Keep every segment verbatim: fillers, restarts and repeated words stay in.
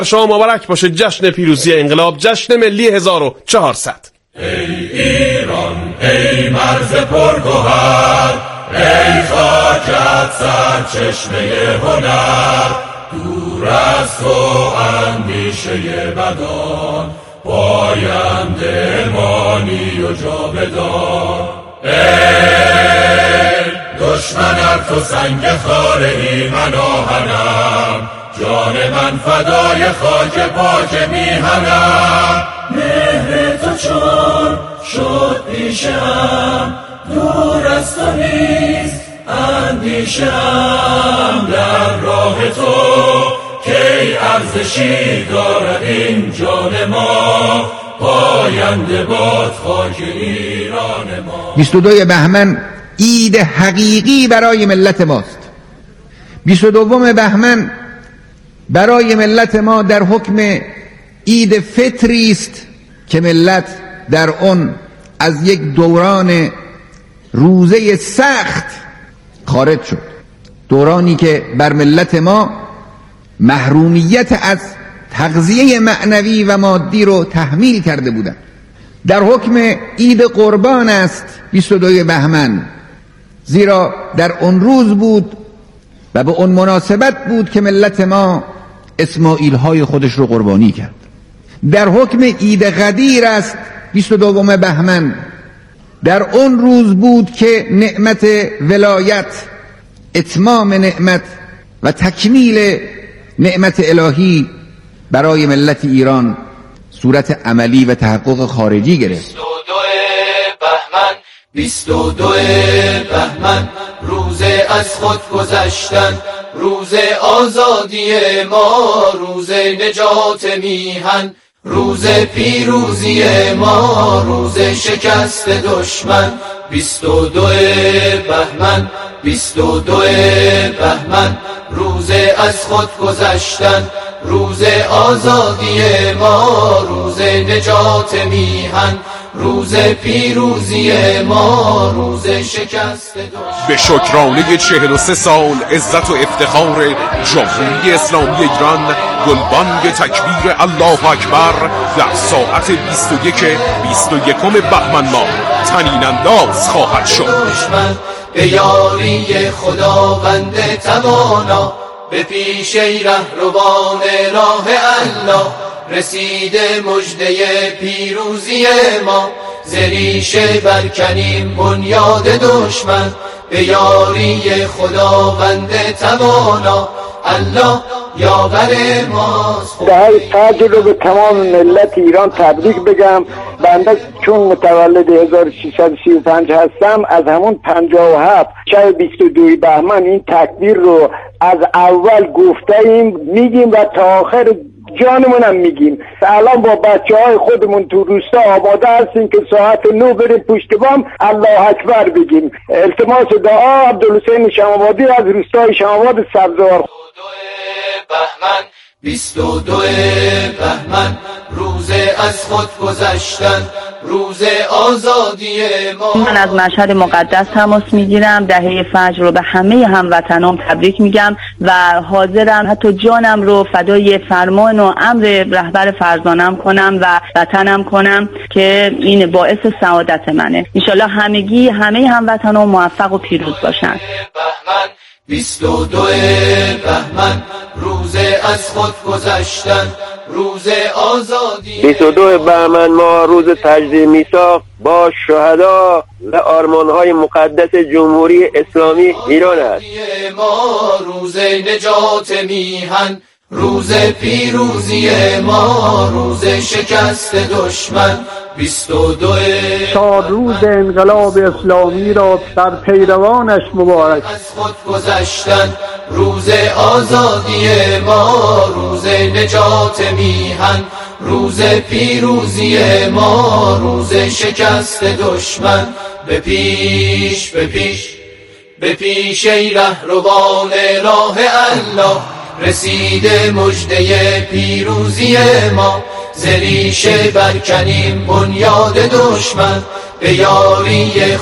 شما مبارک باشه جشن پیروزی انقلاب، جشن ملی هزار و چهارصد. ای ایران ای مرز پرگوهر، ای خاکت سرچشمه هنر، دور از تو اندیشه بدان، پاینده مانی و جاودان. ای دشمن ار تو سنگ خاره من آهنم، جان من فدای خاک پاک میهنم. مهر تو چون شد پیشم، دور از تو نیست اندیشم. در راه تو کی ارزشی دارد این جان ما، پاینده باد خاک ایران ما. بیست و دو بهمن عید حقیقی برای ملت ماست. بیست و دوم بهمن برای ملت ما در حکم عید فطری است که ملت در اون از یک دوران روزه سخت خارج شد، دورانی که بر ملت ما محرومیت از تغذیه معنوی و مادی رو تحمیل کرده بودند. در حکم عید قربان است بیست و دو بهمن، زیرا در اون روز بود و به اون مناسبت بود که ملت ما اسماعیل های خودش رو قربانی کرد. در حکم عید غدیر است بیست و دو بهمن، در اون روز بود که نعمت ولایت، اتمام نعمت و تکمیل نعمت الهی برای ملت ایران صورت عملی و تحقق خارجی گرفت. بیست و دو بهمن، بیست و دو بهمن، روز از خود گذشتن، روز آزادی ما، روز نجات میهن، روز پیروزی ما، روز شکست دشمن. بیست و دو بهمن، بیست و دو بهمن، روز از خود گذشتن، روز آزادی ما، روز نجات میهن، روز پیروزی ما، روز شکست دشمن. به شکرانه چهل و سه سال عزت و افتخار جمهوری اسلامی ایران، گلبانگ تکبیر الله اکبر در ساعت بیست و یک بیست و یکم بهمن ماه طنین انداز خواهد شد. دشمن به یاری خداوند توانا، به پیش رهروان راه الله، رسیده مژده پیروزی ما. ز ریشه برکنیم بنیاد دشمن، به یاری خداوند توانا، الله یاور ماست. در تاج رو به تمام ملت ایران تبریک بگم. بنده چون متولد هزار و سیصد و سی و پنج هستم، از همون پنجاه و هفت شب بیست و دو بهمن این تکبیر رو از اول گفتیم میگیم و تا آخر جانمون هم میگیم. الان با بچه های خودمون تو روستا آماده هستیم که ساعت نو بریم پشت بام الله اکبر بگیم. التماس دعا عبدالحسین شمابادی از روستای شماباد سبزوار. بهمن، بیست و دو بهمن، روز از خود گذشتن، روز آزادی ما. من از مشهد مقدس تماس میگیرم، دهه فجر رو به همه هموطنان تبریک میگم و حاضرم حتی جانم رو فدای فرمان و امر رهبر فرزانم کنم و وطنم کنم که این باعث سعادت منه. انشالله همگی همه هموطنان موفق و پیروز باشن. بهمن، بیست و دو بهمن، روز از خود گذشتن، روز آزادی. بیست و دو بهمن ما روز تجدید میثاق با شهدا و آرمان‌های مقدس جمهوری اسلامی ایران است. ما روز نجات میهن، روز پیروزی ما، روز شکست دشمن. بیست و دو شاد روز انقلاب اسلامی را در پیروانش مبارک. از خود گذشتن، روز آزادی ما، روز نجات میهن، روز پیروزی ما، روز شکست دشمن. به پیش به پیش به پیش ای رهروان راه الله، رسیده مژده پیروزی ما. ز ریشه برکنیم بنیاد دشمن، به یاری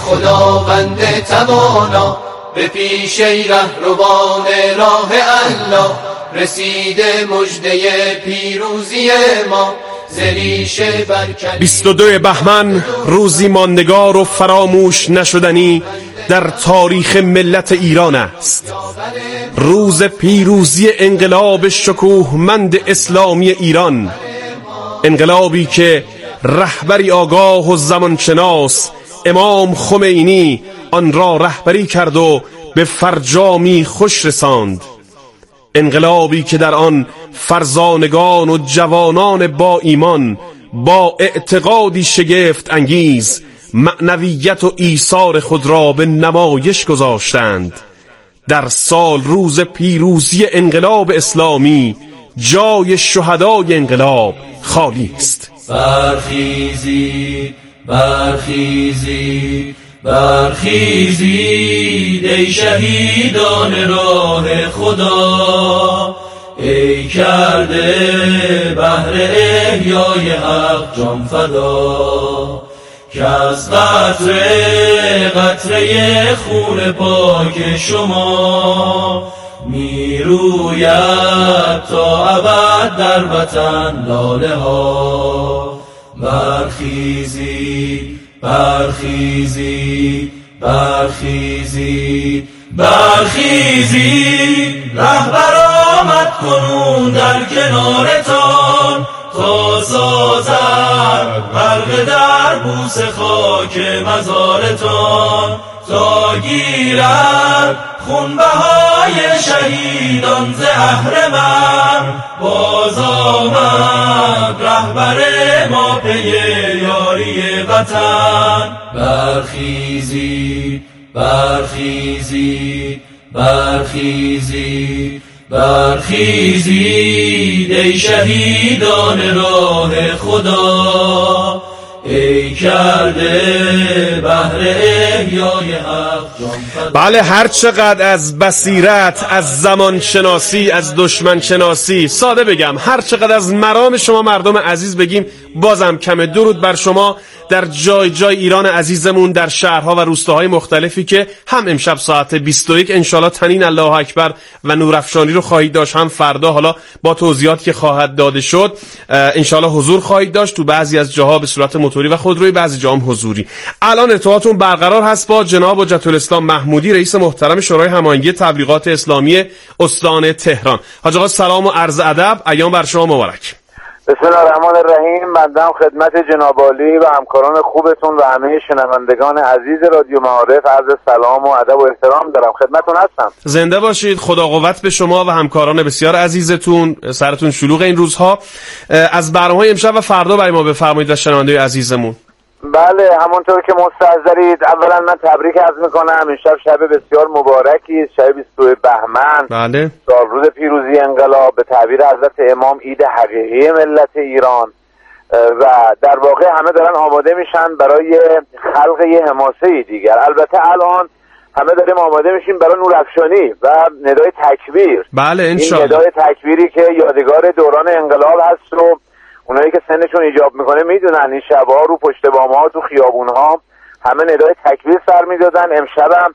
خداوند توانا، به پیش رهروان راه الله، رسیده مژده پیروزی ما زریشه برکن. بیست و دو بهمن روزی ماندگار و فراموش نشدنی در تاریخ ملت ایران است. روز پیروزی انقلاب شکوهمند اسلامی ایران، انقلابی که رهبری آگاه و زمانشناس امام خمینی آن را رهبری کرد و به فرجامی خوش رساند. انقلابی که در آن فرزانگان و جوانان با ایمان با اعتقادی شگفت انگیز معنویت و ایثار خود را به نمایش گذاشتند. در سال روز پیروزی انقلاب اسلامی جای شهدای انقلاب خالی است. برخیزید برخیزید برخیزید ای شهیدان راه خدا، ای کرده بهر احیای حق جان فدا، که از قطره قطره خون پاک شما میروید تا ابد در وطن لاله ها. برخیزید برخیزید برخیزید برخیزید، رهبر آمد کنون در کنارتان تا سازد غرق در بوس خاک مزارتان، تا گیرد خونبهای شهیدان ز اهرمن. باز آمد رهبر ما پی یاری وطن. برخیزید برخیزید برخیزید برخیزید ای شهیدان راه خدا، ای کرده بهر احیای حق جان فدا. بله، هر چقدر از بصیرت، از زمان شناسی، از دشمن شناسی، ساده بگم هر چقدر از مرام شما مردم عزیز بگیم بازم کمه. درود بر شما در جای جای ایران عزیزمون، در شهرها و روستاهای مختلفی که هم امشب ساعت بیست و یک انشالله تنین الله اکبر و نورافشانی رو خواهید داشت، هم فردا حالا با توضیحاتی که خواهد داده شد انشالله حضور خواهید داشت. تو بعضی از جاها به صورت موتوری و خودروی، بعضی جاها هم حضوری. الان ارتباطتون برقرار هست با جناب حجت الاسلام محمودی، رئیس محترم شورای هماهنگی تبلیغات اسلامی استان تهران. حاج آقا سلام و عرض ادب، ایام بر شما مبارک. بسم الله الرحمن الرحیم. بنده خدمت جناب عالی و همکاران خوبتون و همه شنوندگان عزیز رادیو معارف عرض سلام و ادب و احترام دارم. خدمتتون هستم. زنده باشید. خدا قوت به شما و همکاران بسیار عزیزتون. سرتون شلوغ این روزها. از برنامه‌های امشب و فردا برای ما بفرمایید و شنونده عزیزمون. بله، همونطور که مستحضرید اولا من تبریک عرض میکنم. امشب شب بسیار مبارکی است، شب بیست و دو بهمن. بله، روز پیروزی انقلاب، به تعبیر حضرت امام عید حقیقی ملت ایران و در واقع همه دارن آماده میشن برای خلق یه حماسه دیگر. البته الان همه داریم آماده میشیم برای نورافشانی و ندای تکبیر. بله انشالله. این ندای تکبیری که یادگار دوران انقلاب هست و اونایی که سنشون ایجاب میکنه میدونن این شبها رو پشت بام‌ها تو خیابون‌ها همه ندای تکبیر سر میدادن. امشبم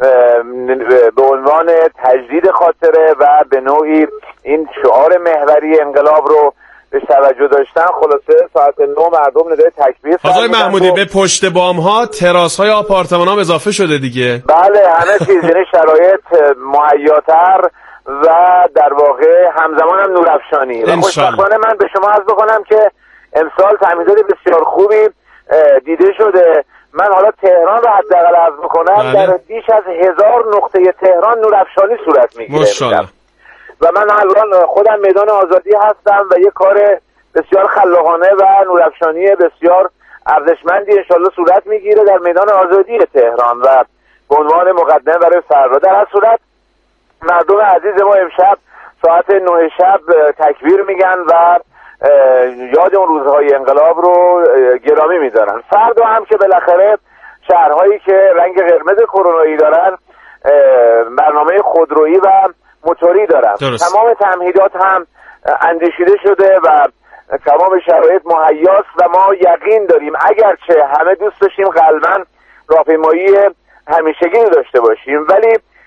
به عنوان تجدید خاطره و به نوعی این شعار محوری انقلاب رو به توجه داشتن، خلاصه ساعت نه مردم ندای تکبیر سر آقای محمودی و... به پشت بام‌ها تراس‌های آپارتمان‌ها اضافه شده دیگه. بله، همه چیز، یعنی شرایط مهیاتر و در واقع همزمان هم نورافشانی. و خوشبختانه من به شما عرض بکنم که امسال تامینات بسیار خوبی دیده شده. من حالا تهران رو حداقل عرض بکنم، در بیش از هزار نقطه تهران نورافشانی صورت میگیره و من الان خودم میدان آزادی هستم و یه کار بسیار خلاقانه و نورافشانی بسیار ارزشمندی انشالله صورت میگیره در میدان آزادی تهران و به عنوان مقدمه برای فردا. در هر صورت مردم عزیز ما امشب ساعت نه شب تکبیر میگن و یاد اون روزهای انقلاب رو گرامی میدارن. فردا هم که بالاخره شهرهایی که رنگ قرمز کرونایی دارن برنامه خودرویی و موتوری دارن. درست. تمام تمهیدات هم اندیشیده شده و تمام شرایط مهیاست و ما یقین داریم اگرچه همه دوست داشتیم قلباً راهپیمایی همیشگی داشته باشیم، ولی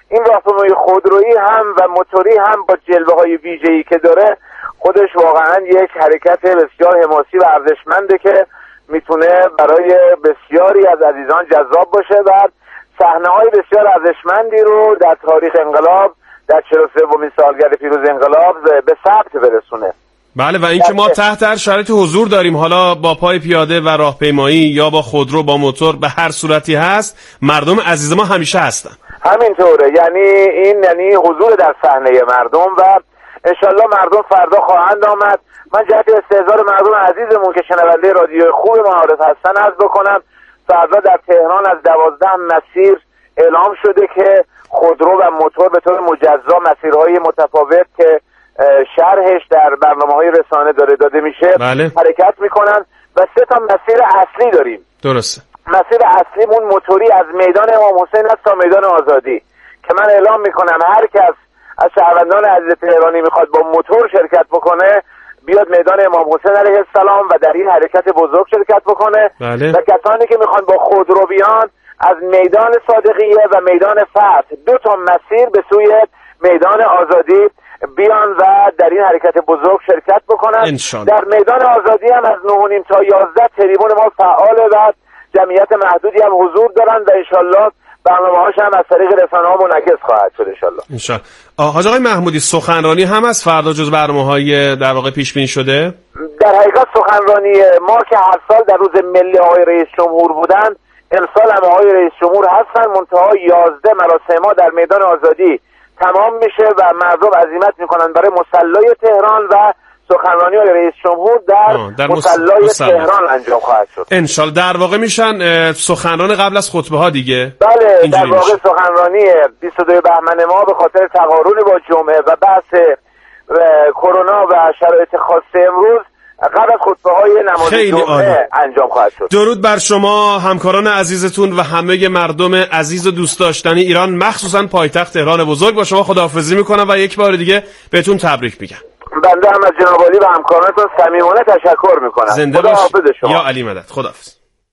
این راهپیمایی خودرویی هم و موتوری هم با جلوه‌های ویژه‌ای که داره خودش واقعا یک حرکت بسیار حماسی و ارزشمنده که میتونه برای بسیاری از عزیزان جذاب باشه و صحنه‌های بسیار ارزشمندی رو در تاریخ انقلاب در چهل و سومین سالگرد پیروزی انقلاب به ثبت برسونه. بله و اینکه ما تحت هر شرایط حضور داریم، حالا با پای پیاده و راهپیمایی یا با خودرو با موتور، به هر صورتی هست مردم عزیز ما همیشه هستن. همینطوره، یعنی این یعنی حضور در صحنه مردم و انشالله مردم فردا خواهند آمد. من جهت استحضار مردم عزیزمون که شنونده رادیو خوب معارف هستن عرض بکنم فردا در تهران از دوازده مسیر اعلام شده که خودرو و موتور به طور مجزا مسیرهای متفاوت که شرحش در برنامه‌های رسانه داره داده میشه بله. حرکت میکنن و سه تا مسیر اصلی داریم. درسته. مسیر اصلیمون موتوری از میدان امام حسین است تا میدان آزادی که من اعلام میکنم هر کس از شهروندان عزیز تهرانی میخواد با موتور شرکت بکنه بیاد میدان امام حسین علیه السلام و در این حرکت بزرگ شرکت بکنه. بله. و کسانی که میخوان با خودرو بیان از میدان صادقیه و میدان فتح دو تا مسیر به سوی میدان آزادی بیان و در این حرکت بزرگ شرکت بکنن. انشالله. در میدان آزادی هم از نه و نیم تا یازده تریبون ما فعاله و جمعیت محدودی هم حضور دارن و انشالله برنامه‌هاش هم از طریق رسانه‌ها منعکس خواهد شد انشالله. انشالله. حاج آقای محمودی سخنرانی هم از فردا جز برنامه‌های در واقع پیش بینی شده؟ در حقیقت سخنرانی ما که هر سال در روز ملی آقای رئیس جمهور بودن امسال هم آقای رئیس جمهور هستن، منتها یازده مراسم ما در میدان آزادی تمام میشه و مردم عزیمت میکنن برای مصلای تهران و سخنرانی آقای رئیس جمهور در, در مصلای مس... تهران انجام خواهد شد. انشالله. در واقع میشن سخنران قبل از خطبه ها دیگه. بله در واقع میشه. سخنرانی بیست و دو بهمن ما به خاطر تقارن با جمعه و بحث کرونا و شرایط خاص امروز قبل از خطبه های نماز جمعه انجام خواهد شد. درود بر شما همکاران عزیزتون و همه مردم عزیز و دوست داشتنی ایران، مخصوصا پایتخت تهران بزرگ. با شما خداحافظی میکنم و یک بار دیگه بهتون تبریک میگم. بنده هم از جناب عالی و همکارانتون صمیمانه تشکر میکنم. زنده خدا حافظ شما. یا علی مدد. خداحافظ.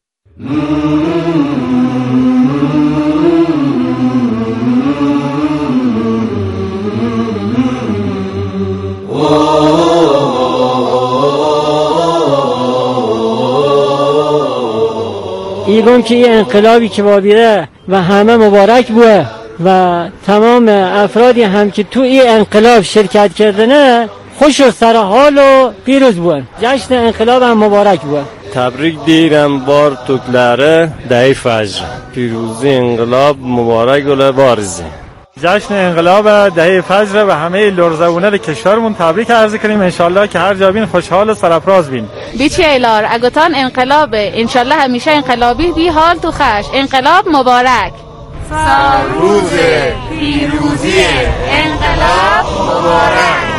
ایگون که یه انقلابی که بابیره و همه مبارک بوه و تمام افرادی هم که تو این انقلاب شرکت کردنه خوش و سرحال و پیروز بوه. جشن انقلاب هم مبارک بوه. تبریک دیرم بار توکلاره دهی فجر پیروزی انقلاب مبارک و بارزی. جشن انقلاب دهه فجر و همه لرزوانه کشورمون تبریک عرض کنیم. انشالله که هر جا بین خوشحال و سرفراز بین. بیچه ایلار اگتان انقلابه، انشالله همیشه انقلابی بی حال تو خش. انقلاب مبارک. سال روز پیروزی انقلاب مبارک.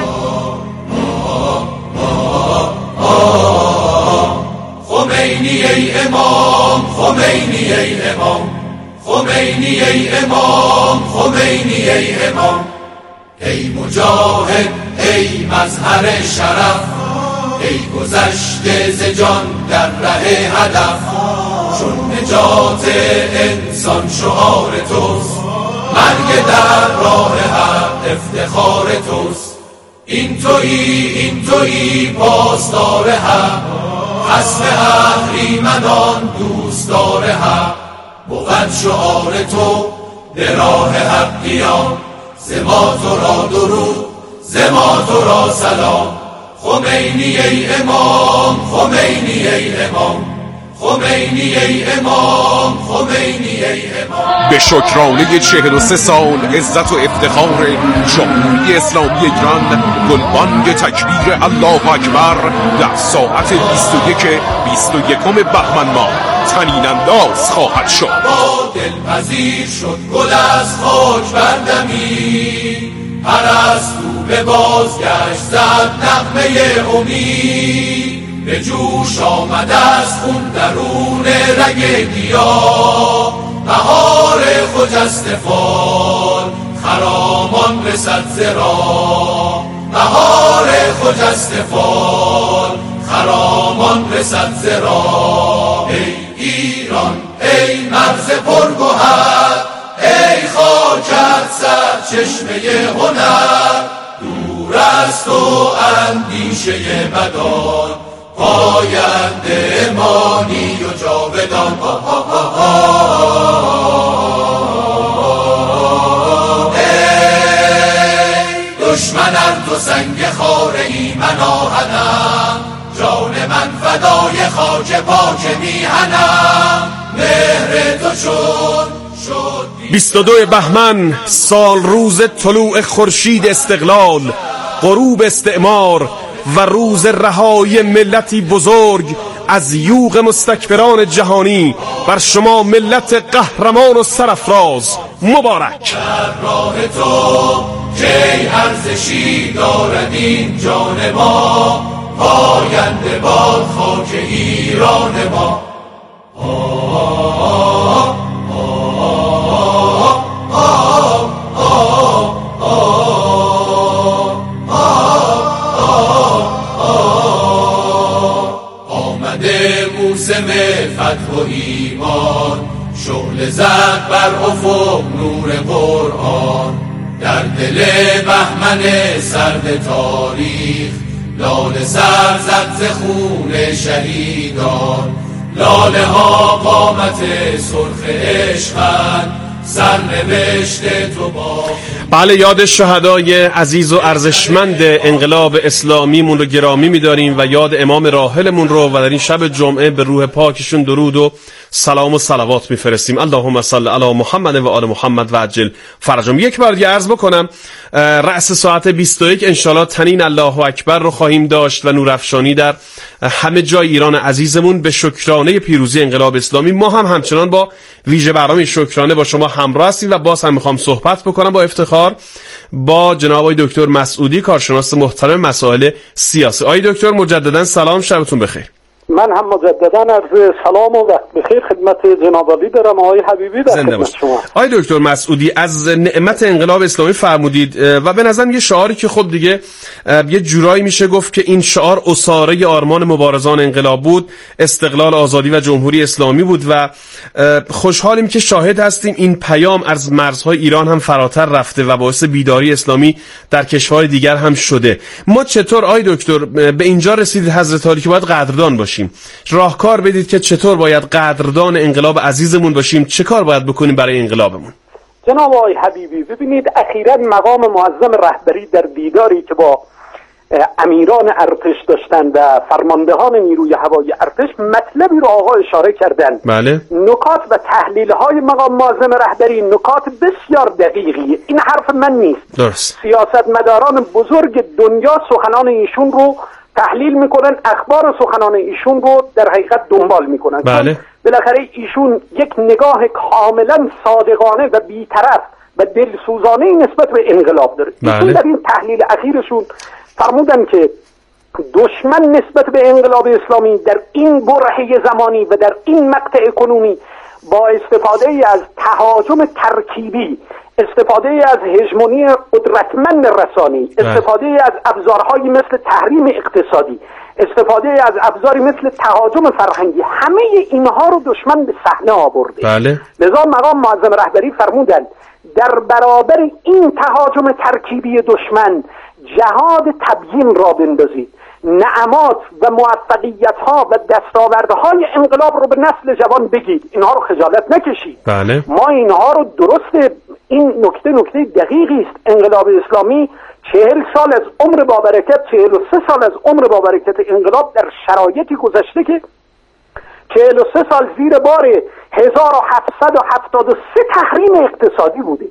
خمینی ای امام، خمینی ای امام، خمینی ای امام، خمینی ای امام، ای مجاهد ای مظهر شرف، ای گذشته ز جان در ره هدف، چون نجات انسان شعار توست، مرگ در راه حق افتخار توست، این تویی این تویی پاسدار حق، خصم اهریمنان دوستدار حق، بود شعار تو به راه حقیان، ز ما تو را درود ز ما تو را سلام، خمینی ای امام، خمینی ای امام، خمینی ای امام، خمینی ای امام. به شکرانه چهل و سه سال عزت و افتخار جمهوری اسلامی ایران، گلبانگ تکبیر الله اکبر در ساعت بیست و یک بیست و یکم بهمن ماه طنین انداز خواهد شد. با دلپذیر شد گل از خاک بردمی، پرستو به بازگشت زد نغمه امید، به جوش آمد از خون درون رگ گیاه، بهار خجسته فال خرامان رسد ز راه، بهار خجسته فال خرامان رسد ز راه. ای ایران ای مرز پرگوهر، ای خاک کرد سرچشمه هنر، دور است و اندیشه مدان، پاینده مانی و جاودان. ای دشمنم تو سنگ خاره ای من آهنم، جان من فدای خاک پاک میهنم، مهر تو شد شد بیست و دو بهمن سال روز طلوع خورشید استقلال، غروب استعمار و روز رهایی ملتی بزرگ از یوغ مستکبران جهانی بر شما ملت قهرمان و سرافراز مبارک. در راه تو کی ارزشی دارد این جان ما، پاینده باد خاک ایران ما. آمده موسم فتح و ایمان، شعله زد بر افق نور قرآن، در دل بهمن سرد تاریخ لاله سر زد ز خون شهیدان. لاله ها قامت سرخ عشقند، سرنوشت تو با. بله، یاد شهدای عزیز و ارزشمند انقلاب اسلامیمون رو گرامی می‌داریم و یاد امام راحلمون رو و در این شب جمعه به روح پاکشون درود و سلام و صلوات میفرستیم. اللهم صل علی محمد و آل محمد و عجل فرجهم. یک بار دیگه عرض بکنم رأس ساعت بیست و یک انشالله تنین الله اکبر رو خواهیم داشت و نورافشانی در همه جای ایران عزیزمون به شکرانه پیروزی انقلاب اسلامی. ما هم همچنان با ویژه برنامه شکرانه با شما همراه هستیم و باز هم میخوام صحبت بکنم با افتخار با جناب آقای دکتر مسعودی، کارشناس محترم مسائل سیاسی. آقای دکتر مجددا سلام، شبتون بخیر. من هم مجددا عرض سلام و وقت بخیر خدمت جناب عالی دارم. آقای حبیبی در خدمت شما. آقای دکتر مسعودی، از نعمت انقلاب اسلامی فرمودید و به نظرم یه شعاری که خب دیگه یه جورایی میشه گفت که این شعار اساره آرمان مبارزان انقلاب بود، استقلال، آزادی و جمهوری اسلامی بود و خوشحالیم که شاهد هستیم این پیام از مرزهای ایران هم فراتر رفته و باعث بیداری اسلامی در کشورهای دیگر هم شده. ما چطور آقای دکتر به اینجا رسیدید حضرت عالی که باید قدردان باشیم؟ راهکار بدید که چطور باید قدردان انقلاب عزیزمون باشیم، چه کار باید بکنیم برای انقلابمون؟ جناب آقای حبیبی، ببینید اخیراً مقام معظم رهبری در دیداری که با امیران ارتش داشتن و فرماندهان نیروی هوایی ارتش مطلبی رو آقا اشاره کردن. بله. نکات و تحلیل های مقام معظم رهبری نکات بسیار دقیقی، این حرف من نیست. درست. سیاستمداران بزرگ دنیا سخنان ایشون رو تحلیل میکنن، اخبار سخنان ایشون رو در حقیقت دنبال میکنن. بله. بالاخره ایشون یک نگاه کاملا صادقانه و بی‌طرف و دلسوزانه نسبت به انقلاب داره. بله. ایشون در این تحلیل اخیرشون فرمودن که دشمن نسبت به انقلاب اسلامی در این برهه زمانی و در این مقطع کنونی با استفاده از تهاجم ترکیبی، استفاده از هژمونی قدرتمند رسانی، استفاده از ابزارهایی مثل تحریم اقتصادی، استفاده از ابزاری مثل تهاجم فرهنگی، همه اینها رو دشمن به صحنه آورده. بله. لذا مقام معظم رهبری فرمودند در برابر این تهاجم ترکیبی دشمن جهاد تبیین را بندازید، نعمات و موفقیت ها و دستاوردهای انقلاب رو به نسل جوان بگید، اینها رو خجالت نکشید. بله. ما اینها رو درسته، این نکته نکته دقیقی است. انقلاب اسلامی چهل سال از عمر با برکت، چهل و سه سال از عمر با برکت انقلاب در شرایطی گذشته که چهل و سه سال زیر بار هزار و هفتصد و هفتاد و سه تحریم اقتصادی بوده.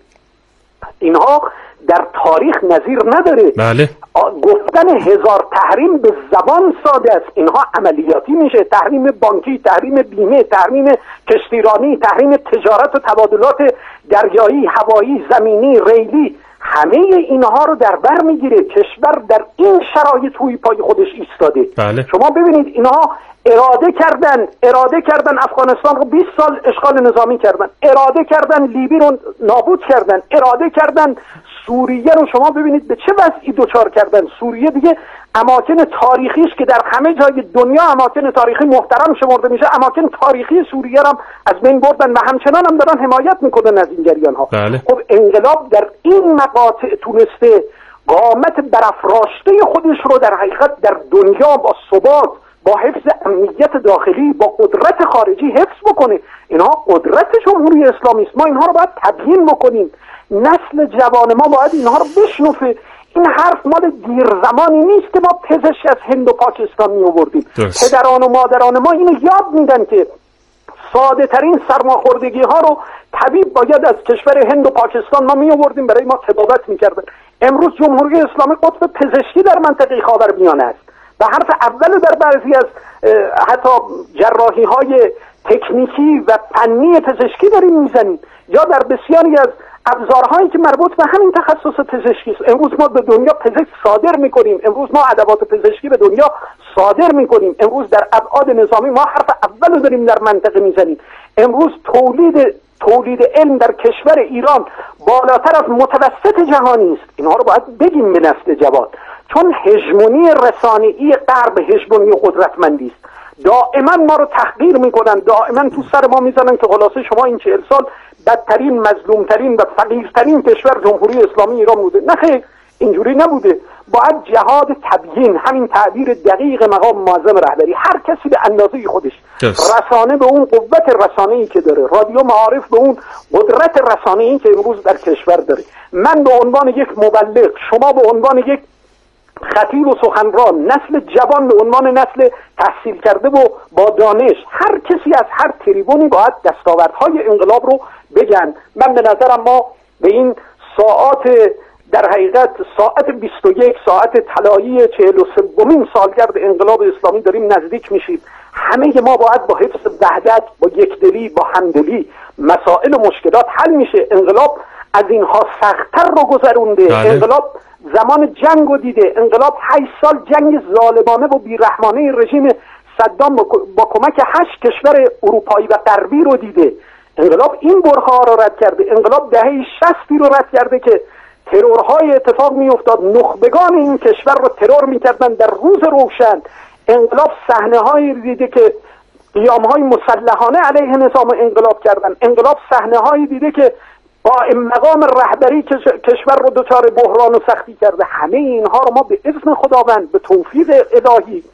اینها در تاریخ نظیر نداره. بله. گفتن هزار تحریم به زبان ساده است، اینها عملیاتی میشه. تحریم بانکی، تحریم بیمه، تحریم کشتیرانی، تحریم تجارت و تبادلات دریایی، هوایی، زمینی، ریلی، همه اینها رو در بر میگیره. کشور در این شرایط روی پای خودش ایستاده. بله. شما ببینید اینها اراده کردن اراده کردن افغانستان رو بیست سال اشغال نظامی کردن، اراده کردن لیبی رو نابود کردن، اراده کردن سوریه رو، شما ببینید به چه وضعی دوچار کردن. سوریه دیگه اماکن تاریخیش که در همه جای دنیا اماکن تاریخی محترم شمرده میشه، اماکن تاریخی سوریه هم از بین بردن و همچنان هم دارن حمایت میکنن از این جریان ها. بله. خب انقلاب در این مقاطع تونسته قامت برافراشته خودش رو در حقیقت در دنیا با ثبات، با حفظ امنیت داخلی، با قدرت خارجی حفظ بکنه. اینها قدرت جمهوری اسلامی است، ما اینها رو باید تبیین بکنیم. نسل جوان ما باید اینها رو بشنفه. این حرف مال دیر زمانی نیست که ما پزشک از هند و پاکستان می آوردیم. پدران و مادران ما اینو یاد میدن که ساده ترین سرماخوردگی ها رو طبیب باید از کشور هند و پاکستان ما می آوردیم برای ما طبابت میکردن. امروز جمهوری اسلامی قطب پزشکی در منطقه خاورمیانه است و حرف اول در بعضی از حتی جراحی های تکنیکی و فنی پزشکی داریم میزنیم، یا در بسیاری از ابزارهایی که مربوط به همین تخصص پزشکی است. امروز ما به دنیا پزشک صادر میکنیم، امروز ما ادوات پزشکی به دنیا صادر میکنیم، امروز در ابعاد نظامی ما حرف اول رو داریم در منطقه میزنیم. امروز تولید تولید علم در کشور ایران بالاتر از متوسط جهانی است. اینها رو باید بگیم به نسل جوان، چون هژمونی رسانه‌ای غرب هژمونی قدرتمندی است. دائما ما رو تحقیر میکنن، دائما تو سر ما میزنن که خلاصه شما این چهل سال بدترین، مظلومترین و فقیرترین کشور جمهوری اسلامی ایران بوده. نه خیر، اینجوری نبوده. باید جهاد تبیین، همین تعبیر دقیق مقام معظم رهبری، هر کسی به اندازه خودش، رسانه به اون قوت رسانه‌ای که داره، رادیو معارف به اون قدرت رسانه‌ای که امروز در کشور داره، من به عنوان یک مبلغ، شما به عنوان یک خطیب و سخنران، نسل جوان به عنوان نسل تحصیل کرده و با دانش، هر کسی از هر تریبونی باید دستاوردهای انقلاب رو بگن. من به نظرم ما به این ساعات، در حقیقت ساعت بیست و یک، ساعت طلایی چهل و سومین سالگرد انقلاب اسلامی داریم نزدیک میشیم. همه ما باید با حفظ وحدت، با یکدلی، با همدلی مسائل و مشکلات حل میشه. انقلاب از اینها سخت‌تر رو گذرونده. بله. انقلاب زمان جنگ رو دیده. انقلاب هشت سال جنگ ظالمانه و بیرحمانه رژیم صدام با کمک هشت کشور اروپایی و غربی رو دیده. انقلاب این بره‌ها رو رد کرده. انقلاب دهه شصتی رو رد کرده که ترورهای اتفاق می افتاد، نخبگان این کشور رو ترور میکردن در روز روشن. انقلاب صحنه هایی دیده که قیام های مسلحانه علیه نظام انقلاب کردن. انقلاب صحنه هایی دیده که با مقام رهبری کشور رو دچار بحران و سختی کرده. همه اینها رو ما به اذن خداوند، به توفیق الهی،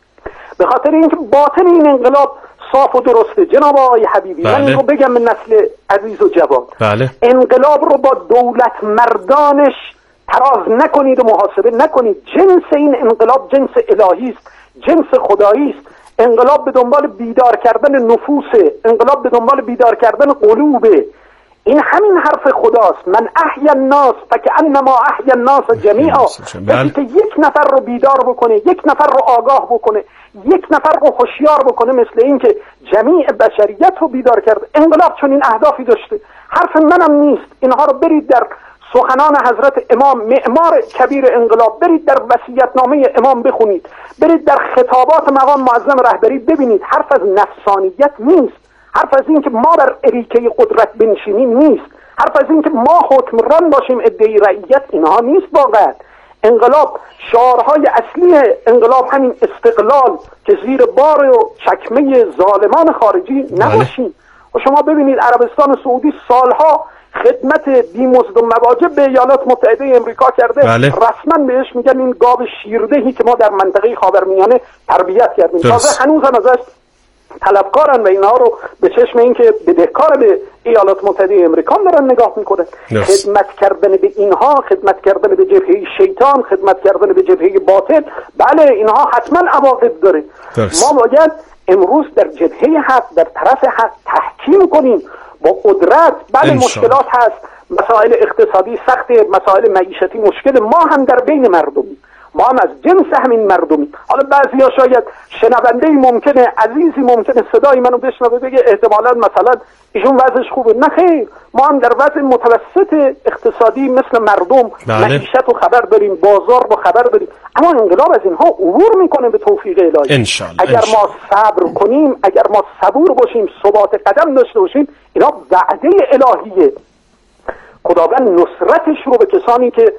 به خاطر اینکه باطن این انقلاب صاف و درسته. جناب آقای حبیبی، بله. من این رو بگم به نسل عزیز و جوان، بله. انقلاب رو با دولت مردانش تراز نکنید و محاسبه نکنید. جنس این انقلاب جنس الهی است، جنس خدایی است. انقلاب به دنبال بیدار کردن نفوسه، انقلاب به دنبال بیدار کردن قلوبه. این همین حرف خداست، من احیا الناس فکأنما احیا الناس جمیعا. کسی که یک نفر رو بیدار بکنه، یک نفر رو آگاه بکنه، یک نفر رو هوشیار بکنه، مثل این که جمیع بشریت رو بیدار کرد. انقلاب چنین اهدافی داشته. حرف منم نیست. اینها رو برید در سخنان حضرت امام معمار کبیر انقلاب، برید در وصیت‌نامه امام بخونید، برید در خطابات مقام معظم رهبری ببینید. حرف از نفسانیت نیست، حرف از این که ما بر اریکه قدرت بنشینیم نیست، حرف از این که ما حکمران باشیم ادعای رعیت، اینها نیست. واقعا انقلاب، شعارهای اصلی انقلاب همین استقلال، که زیر بار و چکمه ظالمان خارجی نباشیم. و شما ببینید عربستان سعودی سالها خدمت بیمزد و مواجب به ایالات متحده امریکا کرده. بله. رسما بهش میگن این گاو شیردهی که ما در منطقه خاورمیانه تربیت کردیم. تازه هنوزم ازش طلبکارن و اینا رو به چشم این که بدهکار به ایالات متحده امریکا دارن نگاه میکنن. خدمت کردن به اینها، خدمت کردن به جبهه شیطان، خدمت کردن به جبهه باطل، بله اینها حتما عواقب داره. درست. ما باید امروز در جبهه حق، در طرف حق تحکیم کنیم با قدرت. بله مشکلات هست، مسائل اقتصادی سخت، مسائل معیشتی مشکل، ما هم در بین مردمی، ما هم از جنس همین مردمی. حالا بعضیا شاید شنونده ممکنه، عزیزی ممکنه صدای منو بشنوه بگه احتمالاً مثلا ایشون وضعش خوبه. نه خیر، ما هم در وضع متوسط اقتصادی مثل مردم بله. معیشت رو خبر داریم، بازار رو خبر داریم، اما انقلاب از اینها عبور میکنه به توفیق الهی. انشالله. اگر انشالله. ما صبر کنیم، اگر ما صبور باشیم، ثبات قدم داشته باشیم، اینا وعده الهیه. خداوند نصرتش رو به کسانی که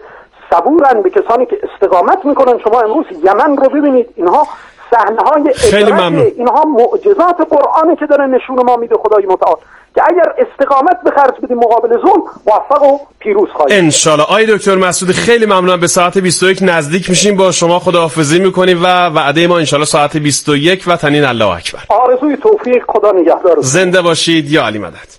صبورن، به کسانی که استقامت میکنن. شما امروز یمن رو ببینید، اینها صحنه‌های عبرت، اینها معجزات قرآنی که داره نشون ما میده خدای متعال که اگر استقامت به خرج بدیم مقابل ظلم موفق و پیروز خواهیم. ان شاء الله. آقای دکتر مسعود خیلی ممنونم. به ساعت بیست و یک نزدیک میشیم، با شما خداحافظی میکنیم و وعده ما ان شاء الله ساعت بیست و یک و تنین الله اکبر. آرزوی توفیق، خدا نگهدار. زنده باشید یا علی مدد.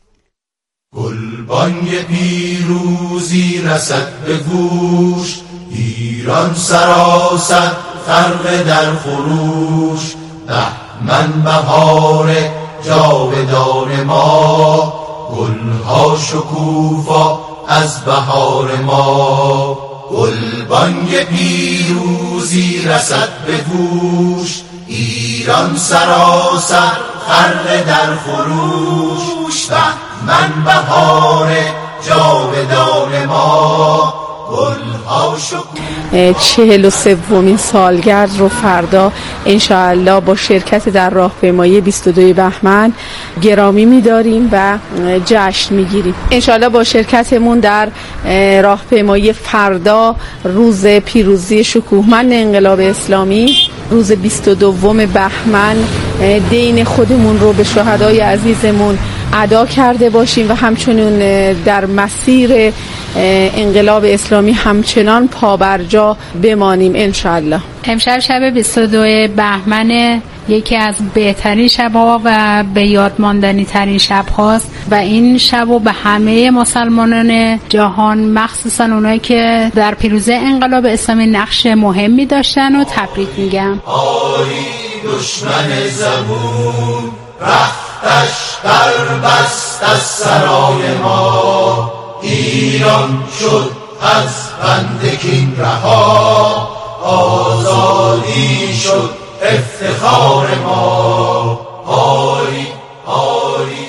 گلبانگ پیروزی رسد به گوش، ایران سراسر خرق در خروش. بهمن بهار جاودان ما، گلها شکوفا از بهار ما. گلبانگ پیروزی رسد به گوش، ایران سراسر خرق در خروش. بهمن بهار جاودان ما، گلها شکوفا. چهل و سومین سالگرد رو فردا انشاءالله با شرکت در راهپیمایی بیست و دو بهمن گرامی می‌داریم و جشن می‌گیریم. انشاءالله با شرکتمون در راهپیمایی فردا، روز پیروزی شکوهمند انقلاب اسلامی، روز بیست و دو بهمن، دین خودمون رو به شهدای عزیزمون ادا کرده باشیم و همچنین در مسیر انقلاب اسلامی همچنان پابرجا بمانیم انشالله. امشب شب بیست و دو بهمن، یکی از بهترین شب‌ها و به یاد ماندنی ترین شب‌هاست و این شبو به همه مسلمانان جهان، مخصوصا اونایی که در پیروزی انقلاب اسلامی نقش مهمی داشتن و تبریک میگم. آری دشمن زبون رختش در بست از سرای ما، ایران شد از بند کین رها، آزادی شد افتخار ما. آری آری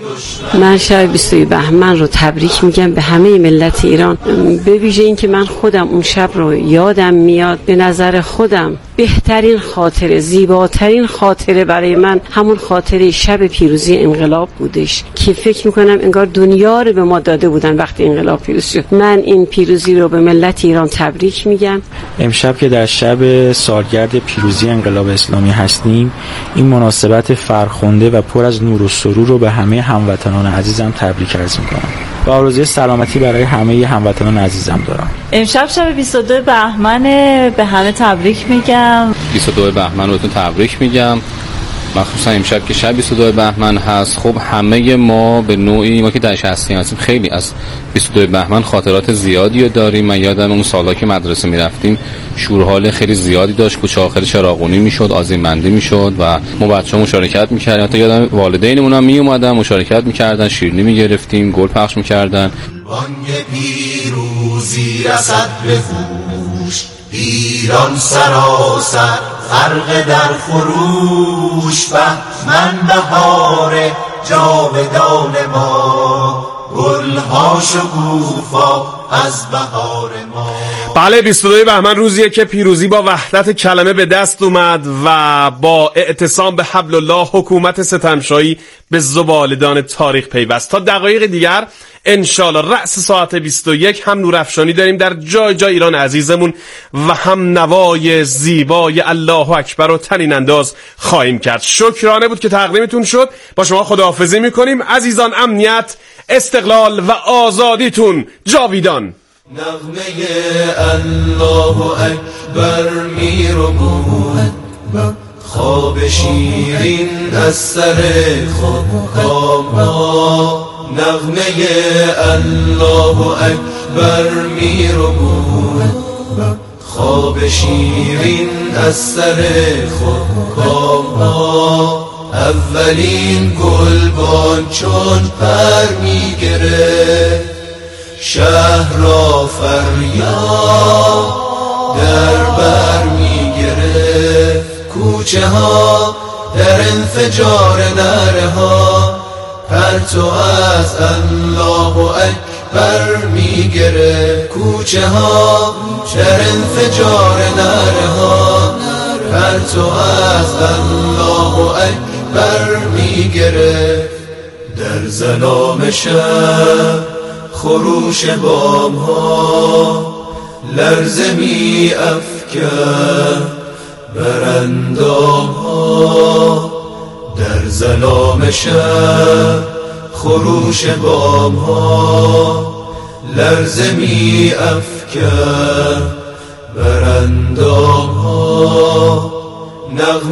من شب بیست و دو بهمن رو تبریک میگم به همه ملت ایران، به ویژه این که من خودم اون شب رو یادم میاد. به نظر خودم بهترین خاطره، زیباترین خاطره برای من همون خاطره شب پیروزی انقلاب بودش که فکر میکنم انگار دنیا رو به ما داده بودن وقتی انقلاب پیروز شد. من این پیروزی رو به ملت ایران تبریک میگم. امشب که در شب سالگرد پیروزی انقلاب اسلامی هستیم، این مناسبت فرخنده و پر از نور و سرور رو به همه هموطنان عزیزم تبریک عرض میکنم و آرزوی سلامتی برای همه هموطنان عزیزم دارم. امشب شب بیست و دو بهمن، به همه تبریک میگم. بیست و دو بهمن رو تبریک میگم، مخصوصا امشب که شب بیست و دو بهمن هست. خب همه ما به نوعی، ما که در شصتی هستیم، خیلی از بیست و دو بهمن خاطرات زیادی رو داریم. من یادم اون سالا که مدرسه میرفتیم شورحال خیلی زیادی داشت، کوچه آخر چراغونی میشد، آذین‌بندی میشد و ما بچه‌ها مشارکت میکردیم. حتی یادم والدینمون هم میومدن مشارکت میکردن، شیرینی میگرفتیم، گل پخش میکردن. بانگ پیروزی رسد به گوش، ایران سراسر خرق در خروش. بهمن بهار جاودان ما، گلها شکوفا از بهار ما. بله، بیست و دو بهمن روزیه که پیروزی با وحدت کلمه به دست اومد و با اعتصام به حبل الله حکومت ستمشایی به زبالدان تاریخ پیوست. تا دقایق دیگر انشالله رأس ساعت بیست و یک هم نورافشانی داریم در جای جای ایران عزیزمون و هم نوای زیبای الله اکبر و تنین انداز خواهیم کرد. شکرانه بود که تقدیمتون شد. با شما خداحافظی میکنیم عزیزان. امنیت، استقلال و آزادیتون جاویدان. نغمه الله اکبر می رو بود، خواب شیرین از سر خود ما. نغمه الله اکبر می رو بود، خواب شیرین از سر خود ما. اولین گلبان چون پر می گرفت، شهر را فریاد در بر می گرفت. کوچه ها در انفجار نره ها، پرتو از الله اکبر می گرفت. کوچه ها در انفجار نره ها، پرتو از الله اکبر می گرفت. در ظلام شب خروش بام ها، لرزه می افکن براندام ها در ظلام شب خروش بام ها لرزه می افکن براندام ها نغمه